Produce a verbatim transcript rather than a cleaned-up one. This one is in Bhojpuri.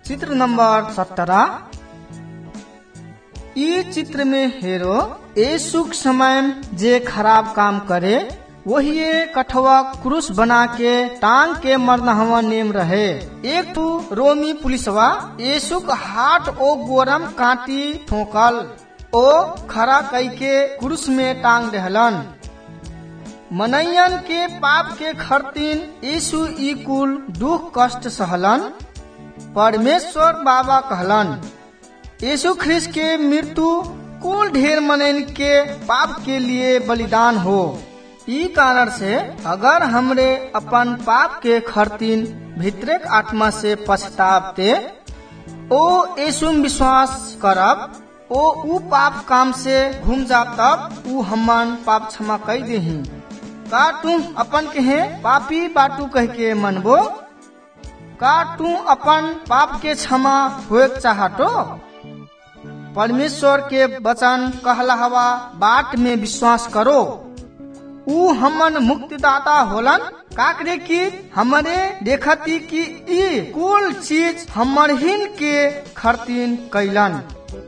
चित्र नंबर सत्रह। ई चित्र में हेरो यीशु के समय जे खराब काम करे वही कठवा क्रूस बना के टांग के मरना हवा नेम रहे। एक तो रोमी पुलिसवा यीशु का हाथ ओ गोरम काटी ठोकल ओ खड़ा कई के क्रूस में टांग देहलन। मनैयन के पाप के खरतीन यीशु ई कुल दुख कष्ट सहलन। परमेश्वर बाबा कहलन यीशु ख्रिस्त के मृत्यु कुल ढेर मनन के पाप के लिए बलिदान हो। ई कारण से अगर हमरे अपन पाप के खरतीन भीतरक आत्मा से पछतावते ओ यीशु में विश्वास करब ओ ऊ पाप काम से घूम जा तब ऊ हमन पाप क्षमा कई देही। का तुम अपन कहे पापी बाटू कह के मनबो? का तू अपन पाप के क्षमा होए चाहतो? परमेश्वर के वचन कहला हवा बात में विश्वास करो। ऊ हमन मुक्तिदाता होलन काकरे की हमरे देखती की ई कुल चीज हमर हिन के खरतीन कैलन।